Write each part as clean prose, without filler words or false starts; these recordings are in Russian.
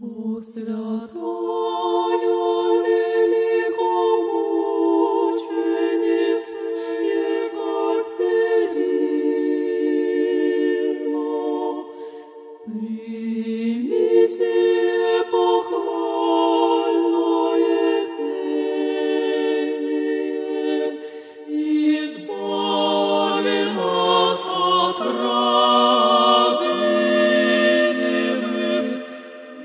О святая великомученица Екатерина, примите похвальное пение, избави нас от ран видимых и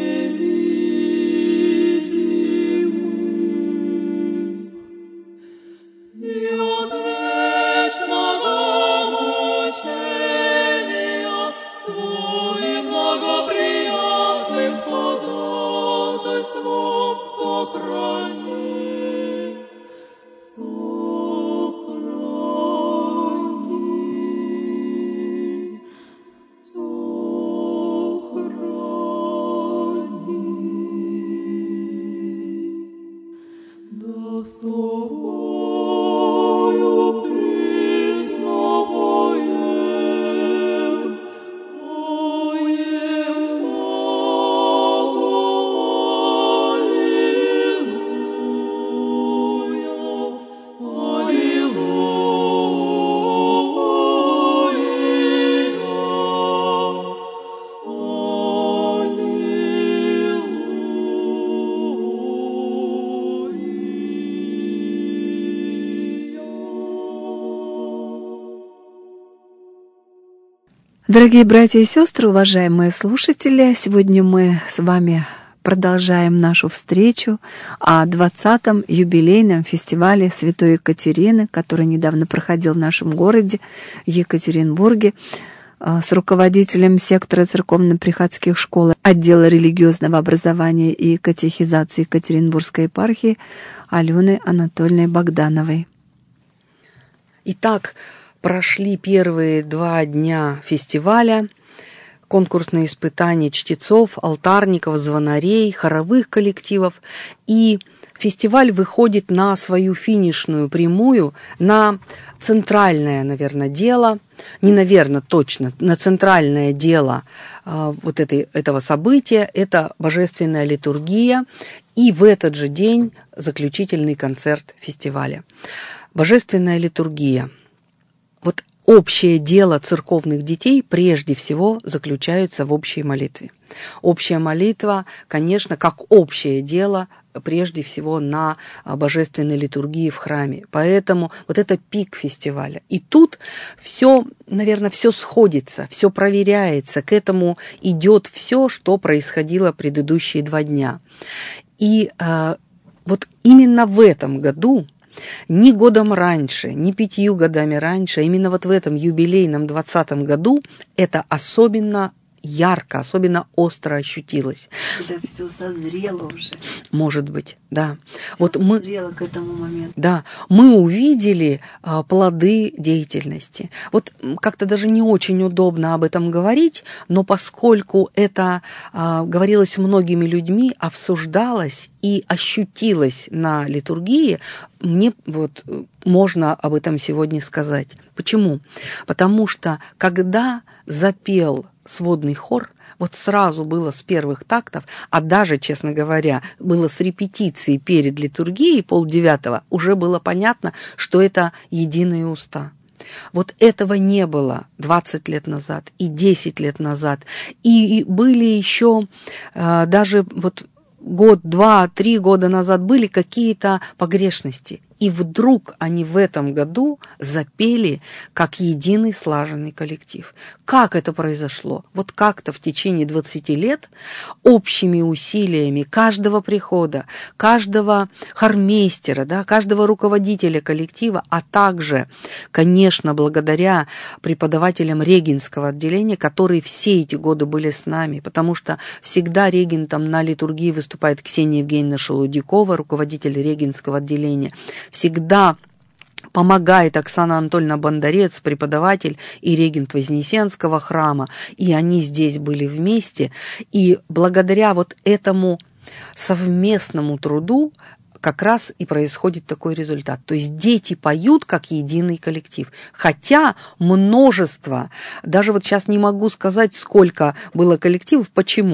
невидимых, и от вечного мучения Твоим благоприятным ходатайством сохрани, достойную признаваем, Дорогие братья и сестры, уважаемые слушатели, сегодня мы с вами продолжаем нашу встречу о 20-м юбилейном фестивале Святой Екатерины, который недавно проходил в нашем городе, в Екатеринбурге, с руководителем сектора церковно-приходских школ отдела религиозного образования и катехизации Екатеринбургской епархии Аленой Анатольевной Богдановой. Итак, прошли первые 2 дня фестиваля, конкурсные испытания чтецов, алтарников, звонарей, хоровых коллективов. И фестиваль выходит на свою финишную прямую, на центральное, наверное, дело, не наверное, точно, на центральное дело этого события, это божественная литургия, и в этот же день заключительный концерт фестиваля. Божественная литургия. Вот общее дело церковных детей прежде всего заключается в общей молитве. Общая молитва, конечно, как общее дело, прежде всего на божественной литургии в храме. Поэтому вот это пик фестиваля. И тут все, наверное, все сходится, все проверяется, к этому идет все, что происходило предыдущие 2 дня. И вот именно в этом году, ни годом раньше, ни 5 годами раньше, именно вот в этом юбилейном 20-м году это особенно ярко, особенно остро ощутилось. Когда все созрело уже. Может быть, да. Всё вот мы созрело к этому моменту. Да, мы увидели плоды деятельности. Вот как-то даже не очень удобно об этом говорить, но поскольку это говорилось многими людьми, обсуждалось и ощутилось на литургии, мне вот можно об этом сегодня сказать. Почему? Потому что когда запел сводный хор, вот сразу было с первых тактов, а даже, честно говоря, было с репетицией перед литургией 8:30, уже было понятно, что это единые уста. Вот этого не было 20 лет назад и 10 лет назад. И были еще даже вот год, 2, 3 года назад были какие-то погрешности. И вдруг они в этом году запели как единый слаженный коллектив. Как это произошло? Вот как-то в течение 20 лет общими усилиями каждого прихода, каждого хормейстера, да, каждого руководителя коллектива, а также, конечно, благодаря преподавателям регенского отделения, которые все эти годы были с нами, потому что всегда регентом на литургии выступает Ксения Евгеньевна Шелудякова, руководитель регенского отделения. Всегда помогает Оксана Анатольевна Бондарец, преподаватель и регент Вознесенского храма. И они здесь были вместе. И благодаря вот этому совместному труду как раз и происходит такой результат. То есть дети поют как единый коллектив. Хотя множество, даже вот сейчас не могу сказать, сколько было коллективов. Почему?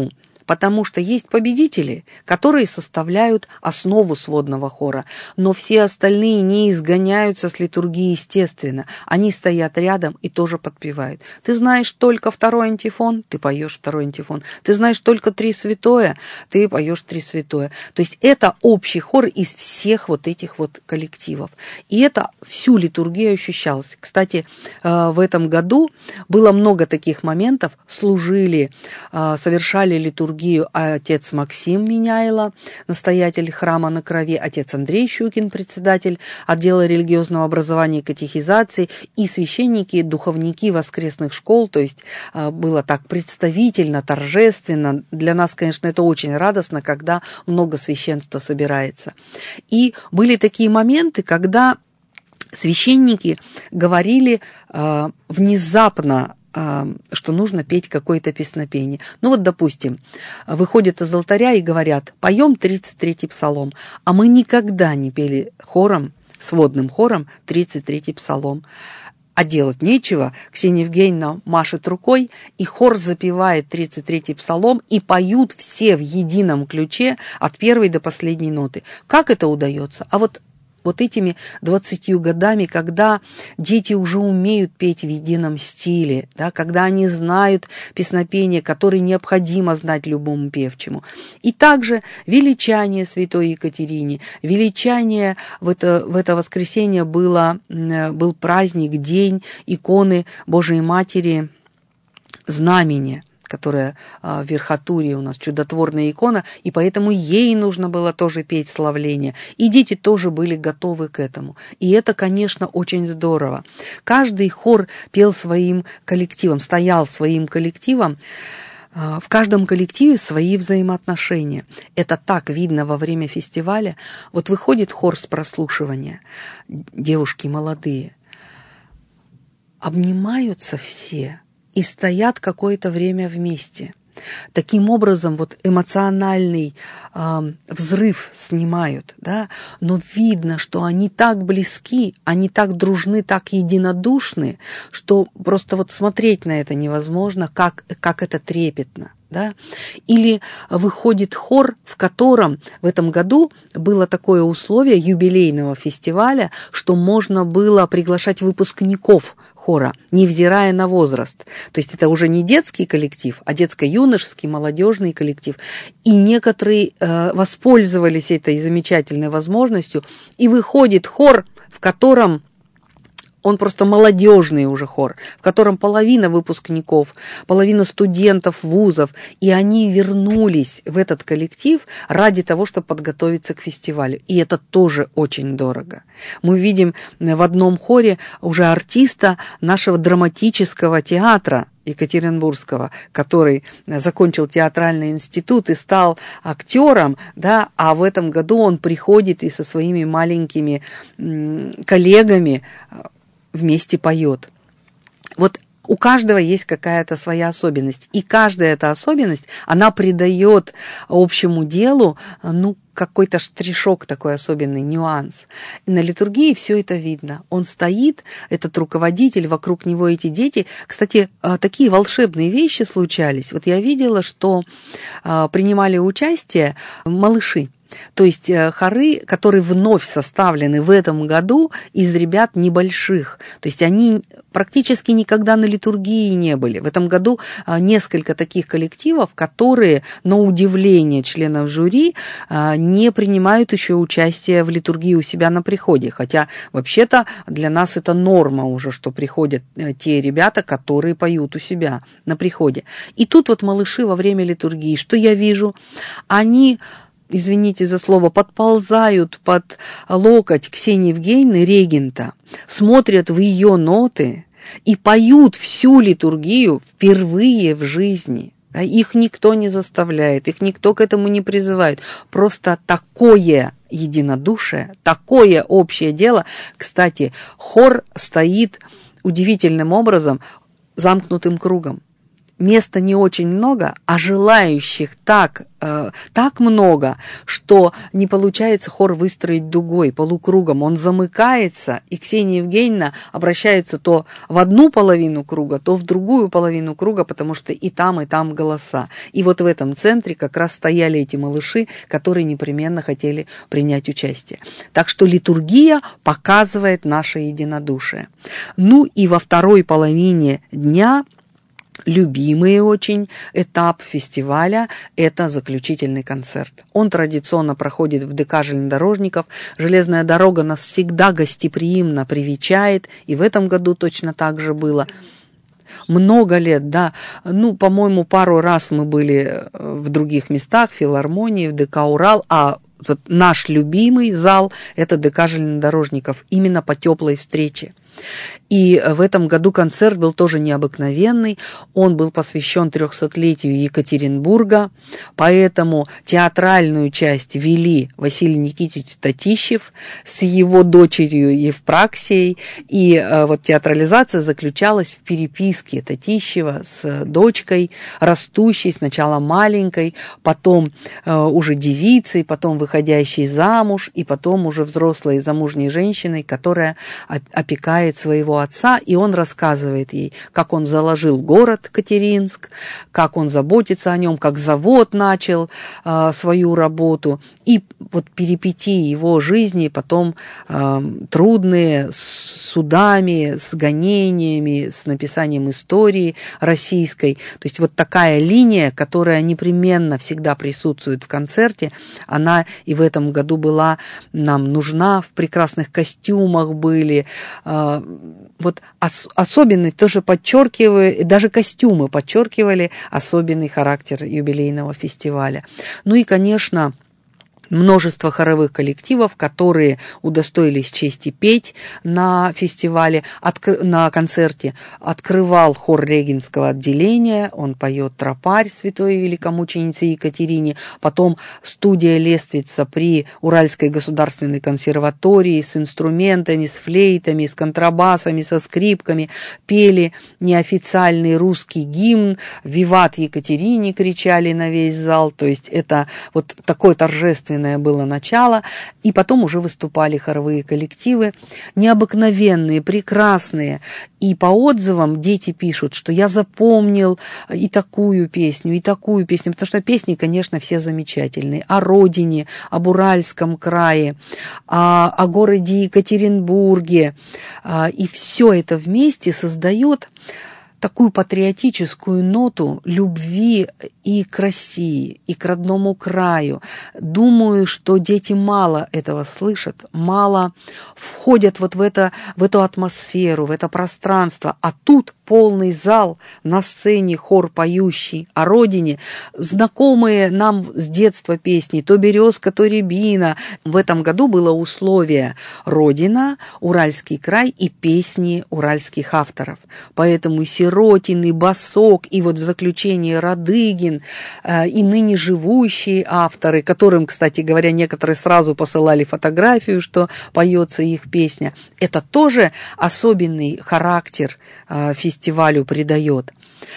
потому что есть победители, которые составляют основу сводного хора, но все остальные не изгоняются с литургии естественно. Они стоят рядом и тоже подпевают. Ты знаешь только второй антифон, ты поешь второй антифон. Ты знаешь только три святое, ты поешь три святое. То есть это общий хор из всех вот этих вот коллективов. И это всю литургию ощущалось. Кстати, в этом году было много таких моментов. Служили, совершали литургию отец Максим Меняйло, настоятель храма на Крови, отец Андрей Щукин, председатель отдела религиозного образования и катехизации, и священники, духовники воскресных школ. То есть было так представительно, торжественно. Для нас, конечно, это очень радостно, когда много священства собирается. И были такие моменты, когда священники говорили внезапно, что нужно петь какое-то песнопение. Ну вот, допустим, выходят из алтаря и говорят: поем 33-й псалом, а мы никогда не пели хором, сводным хором 33-й псалом. А делать нечего, Ксения Евгеньевна машет рукой, и хор запевает 33-й псалом, и поют все в едином ключе от первой до последней ноты. Как это удается? А вот этими 20 годами, когда дети уже умеют петь в едином стиле, да, когда они знают песнопение, которое необходимо знать любому певчему. И также величание святой Екатерине, величание в это воскресенье был праздник, день иконы Божией Матери Знамения, которая в верхотурье у нас чудотворная икона, и поэтому ей нужно было тоже петь славление. И дети тоже были готовы к этому. И это, конечно, очень здорово. Каждый хор пел своим коллективом, стоял своим коллективом. В каждом коллективе свои взаимоотношения. Это так видно во время фестиваля. Вот выходит хор с прослушивания, девушки молодые, обнимаются все и стоят какое-то время вместе. Таким образом, вот эмоциональный взрыв снимают, да? Но видно, что они так близки, они так дружны, так единодушны, что просто вот смотреть на это невозможно, как это трепетно. Да? Или выходит хор, в котором в этом году было такое условие юбилейного фестиваля, что можно было приглашать выпускников хора, невзирая на возраст. То есть это уже не детский коллектив, а детско-юношеский, молодежный коллектив. И некоторые воспользовались этой замечательной возможностью, и выходит хор, в котором он просто молодежный уже хор, в котором половина выпускников, половина студентов вузов, и они вернулись в этот коллектив ради того, чтобы подготовиться к фестивалю. И это тоже очень дорого. Мы видим в одном хоре уже артиста нашего драматического театра Екатеринбургского, который закончил театральный институт и стал актером, да, а в этом году он приходит и со своими маленькими коллегами вместе поет. Вот у каждого есть какая-то своя особенность, и каждая эта особенность, она придает общему делу, какой-то штришок, такой особенный нюанс. И на литургии все это видно. Он стоит, этот руководитель, вокруг него эти дети. Кстати, такие волшебные вещи случались. Вот я видела, что принимали участие малыши. То есть хоры, которые вновь составлены в этом году из ребят небольших. То есть они практически никогда на литургии не были. В этом году несколько таких коллективов, которые, на удивление членов жюри, не принимают еще участие в литургии у себя на приходе. Хотя вообще-то для нас это норма уже, что приходят те ребята, которые поют у себя на приходе. И тут вот малыши во время литургии, что я вижу? Они, извините за слово, подползают под локоть Ксении Евгеньевны, регента, смотрят в ее ноты и поют всю литургию впервые в жизни. Их никто не заставляет, их никто к этому не призывает. Просто такое единодушие, такое общее дело. Кстати, хор стоит удивительным образом замкнутым кругом. места не очень много, а желающих так много, что не получается хор выстроить дугой, полукругом. Он замыкается, и Ксения Евгеньевна обращается то в одну половину круга, то в другую половину круга, потому что и там голоса. И вот в этом центре как раз стояли эти малыши, которые непременно хотели принять участие. Так что литургия показывает наше единодушие. Ну и во второй половине дня любимый очень этап фестиваля – это заключительный концерт. Он традиционно проходит в ДК железнодорожников. Железная дорога нас всегда гостеприимно привечает, и в этом году точно так же было. Много лет, да. Ну, по-моему, пару раз мы были в других местах, в филармонии, в ДК «Урал», а вот наш любимый зал – это ДК железнодорожников, именно по теплой встрече. И в этом году концерт был тоже необыкновенный. Он был посвящен 300-летию Екатеринбурга, поэтому театральную часть вели Василий Никитич Татищев с его дочерью Евпраксией. И вот театрализация заключалась в переписке Татищева с дочкой, растущей, сначала маленькой, потом уже девицей, потом выходящей замуж, и потом уже взрослой замужней женщиной, которая опекает своего отца, и он рассказывает ей, как он заложил город Катеринск, как он заботится о нем, как завод начал свою работу, и вот перипетии его жизни потом трудные, с судами, с гонениями, с написанием истории российской. То есть вот такая линия, которая непременно всегда присутствует в концерте, она и в этом году была нам нужна, в прекрасных костюмах были. Вот особенный тоже подчеркиваю, даже костюмы подчеркивали особенный характер юбилейного фестиваля. Ну и, конечно, множество хоровых коллективов, которые удостоились чести петь на фестивале, на концерте. Открывал хор Регинского отделения, он поет «Тропарь» святой великомученице Екатерине, потом студия «Лествица» при Уральской государственной консерватории с инструментами, с флейтами, с контрабасами, со скрипками пели неофициальный русский гимн, «Виват Екатерине» кричали на весь зал, то есть это вот такое торжественное было начало, и потом уже выступали хоровые коллективы, необыкновенные, прекрасные, и по отзывам дети пишут, что я запомнил и такую песню, потому что песни, конечно, все замечательные, о родине, об Уральском крае, о городе Екатеринбурге, и все это вместе создает такую патриотическую ноту любви и к России, и к родному краю. Думаю, что дети мало этого слышат, мало входят вот в эту атмосферу, в это пространство. А тут полный зал, на сцене хор поющий о родине, знакомые нам с детства песни, то «Березка», то «Рябина». В этом году было условие «Родина», «Уральский край» и песни уральских авторов. Поэтому и Сиротин, и Басок, и вот в заключении Радыгин, и ныне живущие авторы, которым, кстати говоря, некоторые сразу посылали фотографию, что поется их песня. Это тоже особенный характер фестивалю придает.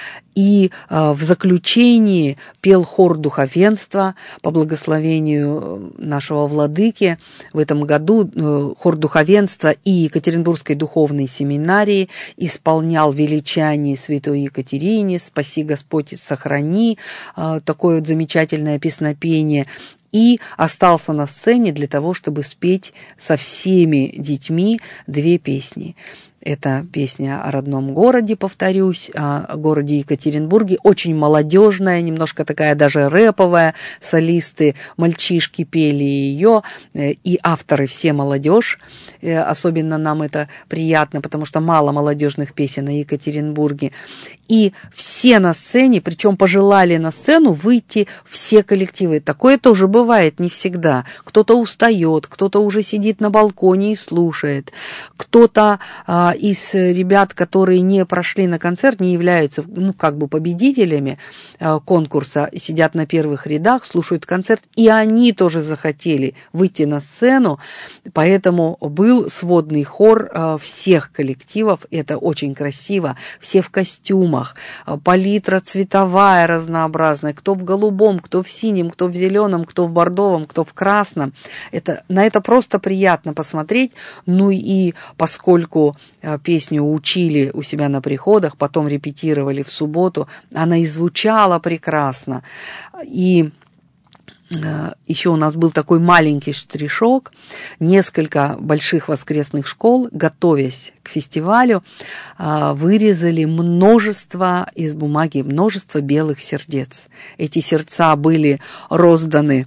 И в заключении пел хор духовенства по благословению нашего владыки. В этом году хор духовенства и Екатеринбургской духовной семинарии исполнял величание святой Екатерине, «Спаси Господь, сохрани», такое вот замечательное песнопение. И остался на сцене для того, чтобы спеть со всеми детьми две песни. Это песня о родном городе, повторюсь, о городе Екатеринбурге, очень молодежная, немножко такая даже рэповая, солисты, мальчишки пели ее, и авторы все молодежь, особенно нам это приятно, потому что мало молодежных песен о Екатеринбурге. И все на сцене, причем пожелали на сцену выйти все коллективы. Такое тоже бывает не всегда. Кто-то устает, кто-то уже сидит на балконе и слушает, кто-то из ребят, которые не прошли на концерт, не являются, победителями конкурса, сидят на первых рядах, слушают концерт, и они тоже захотели выйти на сцену, поэтому был сводный хор всех коллективов, это очень красиво, все в костюмах, костюмах, палитра цветовая разнообразная, кто в голубом, кто в синем, кто в зеленом, кто в бордовом, кто в красном. На это просто приятно посмотреть. Ну и поскольку песню учили у себя на приходах, потом репетировали в субботу, она и звучала прекрасно. И еще у нас был такой маленький штришок. Несколько больших воскресных школ, готовясь к фестивалю, вырезали множество из бумаги, множество белых сердец. Эти сердца были розданы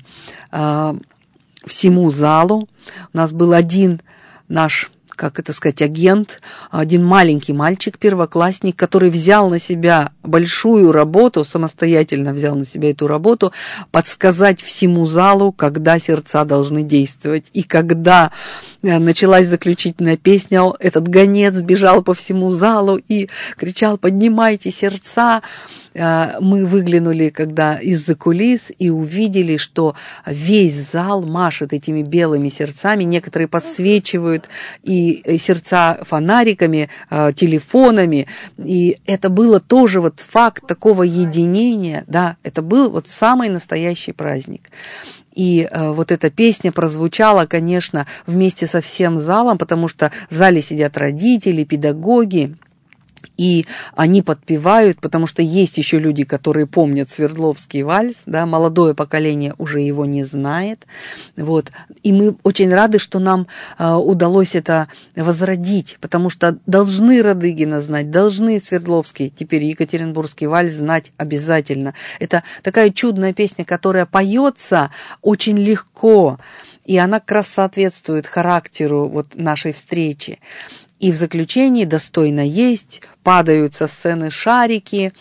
всему залу. У нас был один наш, агент, один маленький мальчик, первоклассник, который взял на себя большую работу, самостоятельно взял на себя эту работу, подсказать всему залу, когда сердца должны действовать. И когда началась заключительная песня, этот гонец бежал по всему залу и кричал: «Поднимайте сердца!» Мы выглянули когда из-за кулис и увидели, что весь зал машет этими белыми сердцами, некоторые подсвечивают и сердца фонариками, телефонами, и это было тоже вот факт такого единения, да, это был вот самый настоящий праздник. И вот эта песня прозвучала, конечно, вместе со всем залом, потому что в зале сидят родители, педагоги, и они подпевают, потому что есть еще люди, которые помнят Свердловский вальс, да, молодое поколение уже его не знает, вот, и мы очень рады, что нам удалось это возродить, потому что должны Радыгина знать, должны Свердловский, теперь Екатеринбургский вальс знать обязательно. Это такая чудная песня, которая поется очень легко, и она как раз соответствует характеру вот нашей встречи. И в заключении «Достойно есть», падают со сцены шарики,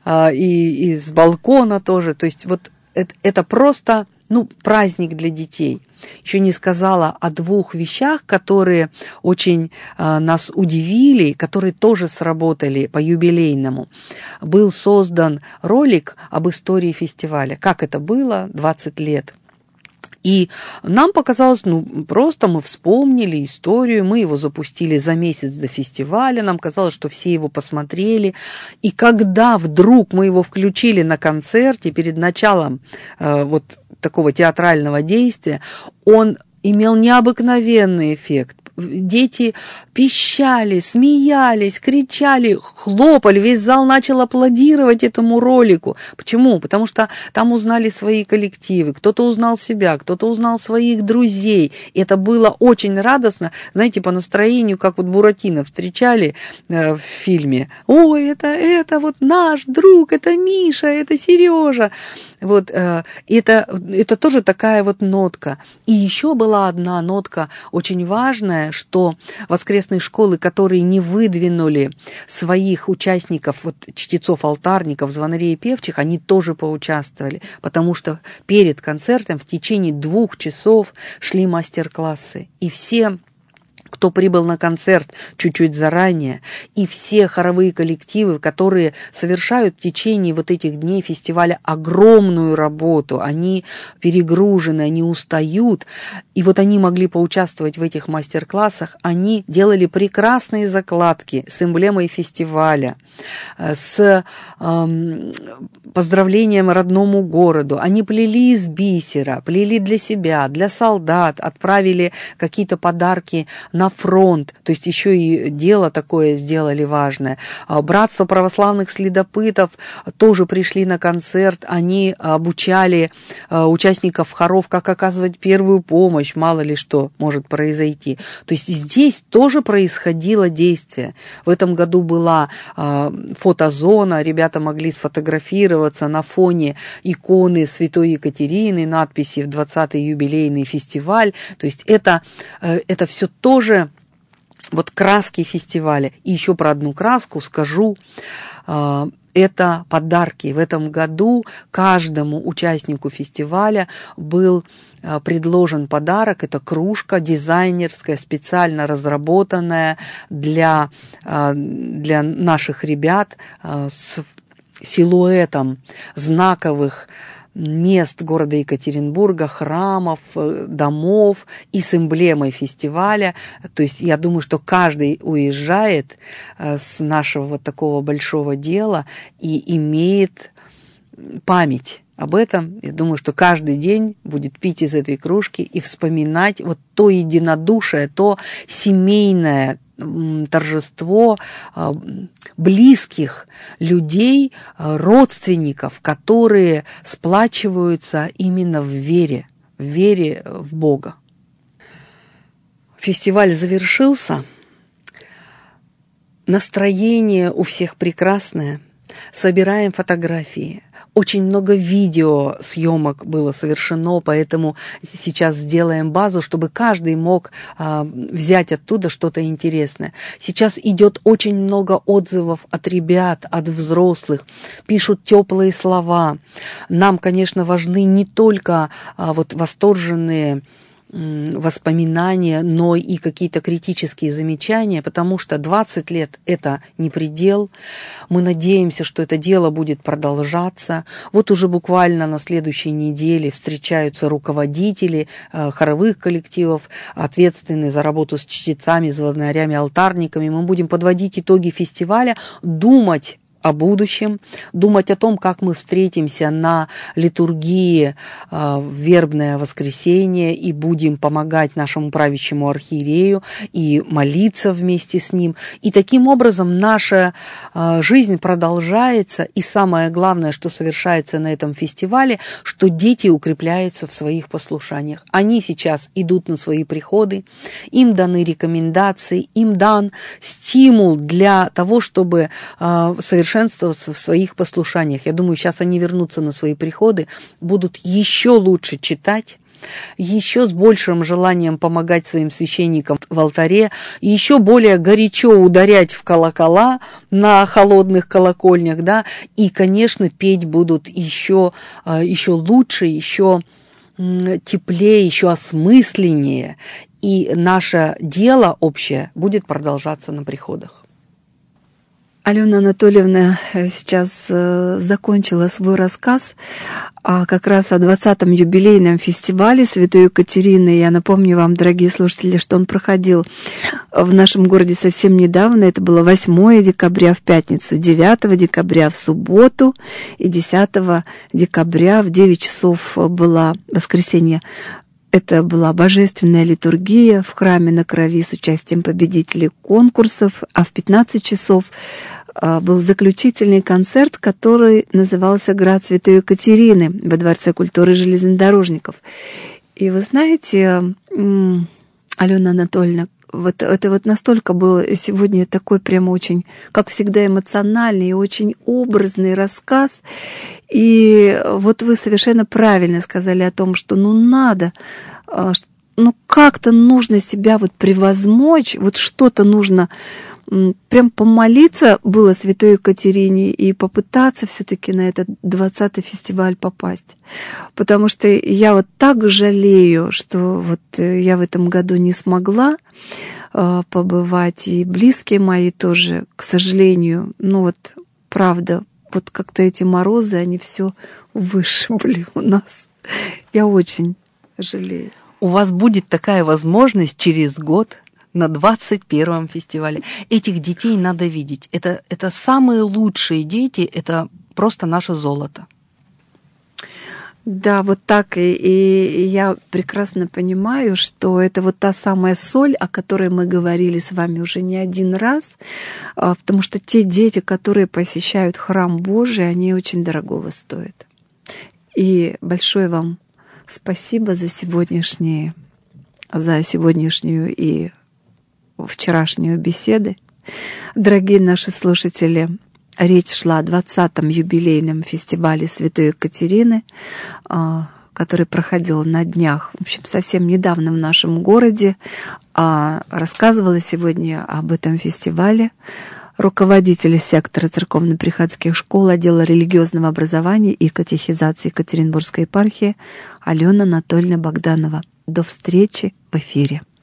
и с балкона тоже. То есть вот это просто, праздник для детей. Еще не сказала о двух вещах, которые очень нас удивили, которые тоже сработали по юбилейному. Был создан ролик об истории фестиваля. Как это было 20 лет. И нам показалось, просто мы вспомнили историю, мы его запустили за месяц до фестиваля, нам казалось, что все его посмотрели. И когда вдруг мы его включили на концерте перед началом вот такого театрального действия, он имел необыкновенный эффект. Дети пищали, смеялись, кричали, хлопали, весь зал начал аплодировать этому ролику. Почему? Потому что там узнали свои коллективы, кто-то узнал себя, кто-то узнал своих друзей. И это было очень радостно, знаете, по настроению, как вот Буратино встречали в фильме. Ой, это вот наш друг, это Миша, это Сережа. Вот, это тоже такая вот нотка. И еще была одна нотка очень важная, что воскресные школы, которые не выдвинули своих участников, вот чтецов-алтарников, звонарей и певчих, они тоже поучаствовали, потому что перед концертом в течение 2 часов шли мастер-классы. И все, кто прибыл на концерт чуть-чуть заранее, и все хоровые коллективы, которые совершают в течение вот этих дней фестиваля огромную работу, они перегружены, они устают, и вот они могли поучаствовать в этих мастер-классах, они делали прекрасные закладки с эмблемой фестиваля, с поздравлением родному городу, они плели из бисера, плели для себя, для солдат, отправили какие-то подарки на фронт, то есть еще и дело такое сделали важное. Братство православных следопытов тоже пришли на концерт, они обучали участников хоров, как оказывать первую помощь, мало ли что может произойти. То есть здесь тоже происходило действие. В этом году была фотозона, ребята могли сфотографироваться на фоне иконы Святой Екатерины, надписи в 20-й юбилейный фестиваль. То есть это все тоже вот краски фестиваля. И еще про одну краску скажу. Это подарки. В этом году каждому участнику фестиваля был предложен подарок. Это кружка дизайнерская, специально разработанная для наших ребят с силуэтом знаковых мест города Екатеринбурга, храмов, домов и с эмблемой фестиваля. То есть я думаю, что каждый уезжает с нашего вот такого большого дела и имеет память об этом. Я думаю, что каждый день будет пить из этой кружки и вспоминать вот то единодушие, то семейное торжество близких людей, родственников, которые сплачиваются именно в вере в Бога. Фестиваль завершился, настроение у всех прекрасное, собираем фотографии. Очень много видеосъемок было совершено, поэтому сейчас сделаем базу, чтобы каждый мог взять оттуда что-то интересное. Сейчас идет очень много отзывов от ребят, от взрослых, пишут теплые слова. Нам, конечно, важны не только вот восторженные воспоминания, но и какие-то критические замечания, потому что 20 лет – это не предел. Мы надеемся, что это дело будет продолжаться. Вот уже буквально на следующей неделе встречаются руководители хоровых коллективов, ответственные за работу с чтецами, звонарями, алтарниками. Мы будем подводить итоги фестиваля, думать о будущем, думать о том, как мы встретимся на литургии в вербное воскресенье и будем помогать нашему правящему архиерею и молиться вместе с ним. И таким образом наша жизнь продолжается, и самое главное, что совершается на этом фестивале, что дети укрепляются в своих послушаниях. Они сейчас идут на свои приходы, им даны рекомендации, им дан стимул для того, чтобы совершенствоваться в своих послушаниях. Я думаю, сейчас они вернутся на свои приходы, будут еще лучше читать, еще с большим желанием помогать своим священникам в алтаре, еще более горячо ударять в колокола на холодных колокольнях, да, и, конечно, петь будут еще лучше, еще теплее, еще осмысленнее, и наше дело общее будет продолжаться на приходах. Алена Анатольевна сейчас закончила свой рассказ как раз о 20-м юбилейном фестивале Святой Екатерины. Я напомню вам, дорогие слушатели, что он проходил в нашем городе совсем недавно. Это было 8 декабря в пятницу, 9 декабря в субботу и 10 декабря в 9 часов было воскресенье. Это была божественная литургия в храме на Крови с участием победителей конкурсов, а в 15 часов был заключительный концерт, который назывался «Град Святой Екатерины» во Дворце культуры железнодорожников. И вы знаете, Алена Анатольевна, вот это вот настолько был сегодня такой прямо очень, как всегда, эмоциональный и очень образный рассказ. И вот вы совершенно правильно сказали о том, что надо, как-то нужно себя вот превозмочь, вот что-то нужно прям помолиться было Святой Екатерине и попытаться все-таки на этот 20-й фестиваль попасть. Потому что я вот так жалею, что вот я в этом году не смогла побывать, и близкие мои тоже, к сожалению, правда, вот как-то эти морозы, они все вышибли у нас. Я очень жалею. У вас будет такая возможность через год на 21-м фестивале. Этих детей надо видеть. Это самые лучшие дети, это просто наше золото. Да, вот так. И я прекрасно понимаю, что это вот та самая соль, о которой мы говорили с вами уже не один раз, потому что те дети, которые посещают храм Божий, они очень дорогого стоят. И большое вам спасибо за сегодняшнюю и вчерашнюю беседы. Дорогие наши слушатели, речь шла о 20-м юбилейном фестивале Святой Екатерины, который проходил на днях, в общем, совсем недавно в нашем городе. Рассказывала сегодня об этом фестивале руководитель сектора церковно-приходских школ отдела религиозного образования и катехизации Екатеринбургской епархии Алена Анатольевна Богданова. До встречи в эфире.